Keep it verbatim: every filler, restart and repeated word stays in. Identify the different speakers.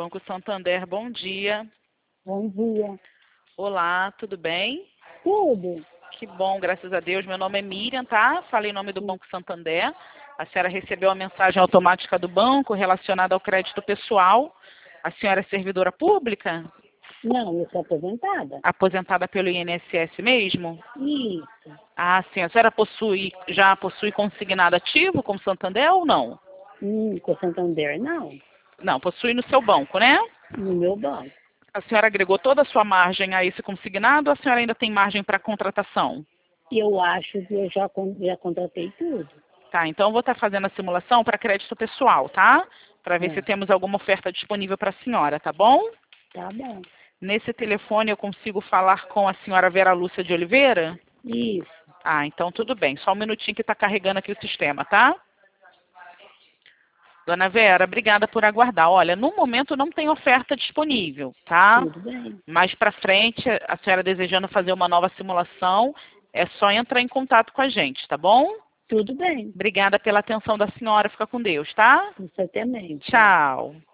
Speaker 1: Banco Santander, bom dia.
Speaker 2: Bom dia.
Speaker 1: Olá, tudo bem?
Speaker 2: Tudo?
Speaker 1: Que bom, graças a Deus. Meu nome é Miriam, tá? Falei em nome do Banco Santander. A senhora recebeu a mensagem automática do banco relacionada ao crédito pessoal. A senhora é servidora pública?
Speaker 2: Não, eu sou aposentada.
Speaker 1: Aposentada pelo I N S S mesmo?
Speaker 2: Isso.
Speaker 1: Ah, sim. A senhora possui, já possui consignado ativo com o Santander ou não?
Speaker 2: Hum, com Santander, não.
Speaker 1: Não, possui no seu banco, né?
Speaker 2: No meu banco.
Speaker 1: A senhora agregou toda a sua margem a esse consignado ou a senhora ainda tem margem para contratação?
Speaker 2: Eu acho que eu já, con- já contratei tudo.
Speaker 1: Tá, então eu vou estar fazendo a simulação para crédito pessoal, tá? Para ver
Speaker 2: É.
Speaker 1: se temos alguma oferta disponível para a senhora, tá bom?
Speaker 2: Tá bom.
Speaker 1: Nesse telefone eu consigo falar com a senhora Vera Lúcia de Oliveira?
Speaker 2: Isso.
Speaker 1: Ah, então tudo bem. Só um minutinho que está carregando aqui o sistema, tá? Dona Vera, obrigada por aguardar. Olha, no momento não tem oferta disponível, tá?
Speaker 2: Tudo bem.
Speaker 1: Mais para frente, a senhora desejando fazer uma nova simulação, é só entrar em contato com a gente, tá bom?
Speaker 2: Tudo bem.
Speaker 1: Obrigada pela atenção da senhora. Fica com Deus, tá?
Speaker 2: Você também.
Speaker 1: Tchau.